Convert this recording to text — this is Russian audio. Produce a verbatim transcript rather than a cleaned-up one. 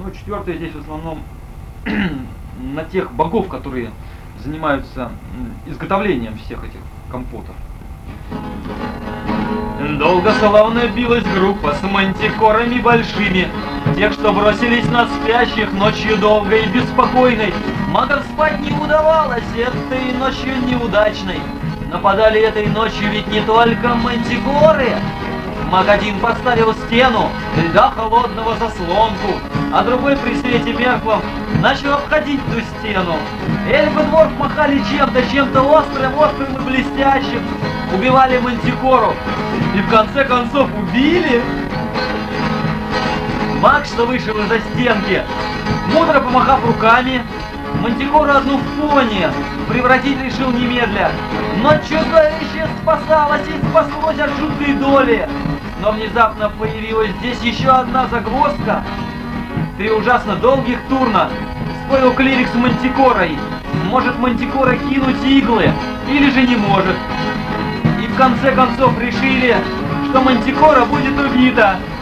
Ну, четвертое здесь в основном на тех богов, которые занимаются изготовлением всех этих компотов. Долго славно билась группа с мантикорами большими, тех, что бросились на спящих ночью долгой и беспокойной. Магам спать не удавалось этой ночью неудачной. Нападали этой ночью ведь не только мантикоры. Маг один поставил стену, льда холодного заслонку, а другой при свете мерклом начал обходить ту стену. Эльф и дворф махали чем-то, чем-то острым, острым и блестящим. Убивали мантикору и в конце концов убили. Маг, что вышел из-за стенки, мудро помахав руками, мантикору одну в пони превратить решил немедля. Но чудовище спасалось и спаслось от жуткой доли. Но внезапно появилась здесь еще одна загвоздка. Три ужасно долгих турна спорил клирик с мантикорой. Может мантикора кинуть иглы, или же не может. И в конце концов решили, что мантикора будет убита.